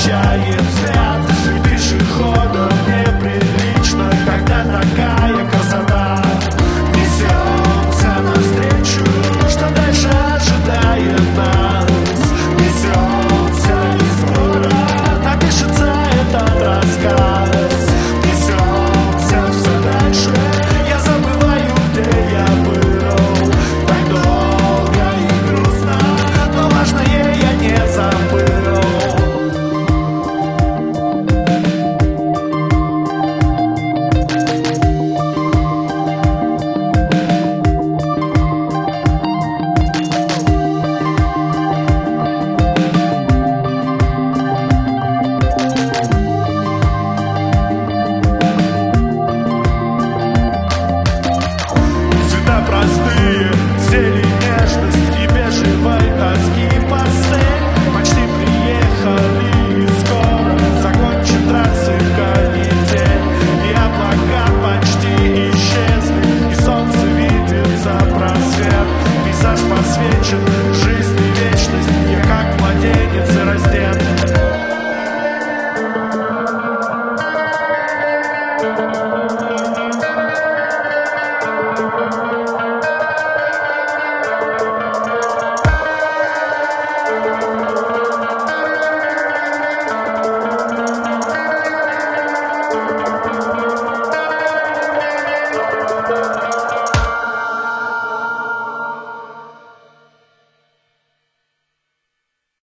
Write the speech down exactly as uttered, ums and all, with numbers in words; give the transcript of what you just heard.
встречает взгляд пешехода. Неприлично, когда такая красота несется навстречу. Что дальше ожидает нас? Несется не скоро, напишется этот рассказ. Несется все дальше, я забываю, где я был. Так долго и грустно, но важное я не забыл. Цвета простые, зелень, нежность и бежевой тоски пастель. Почти приехали и скоро закончим трассы канитель. И облака почти исчезли, и солнце видится просвет. Пейзаж посвечен, жизнь и вечность, я как младенец и раздет.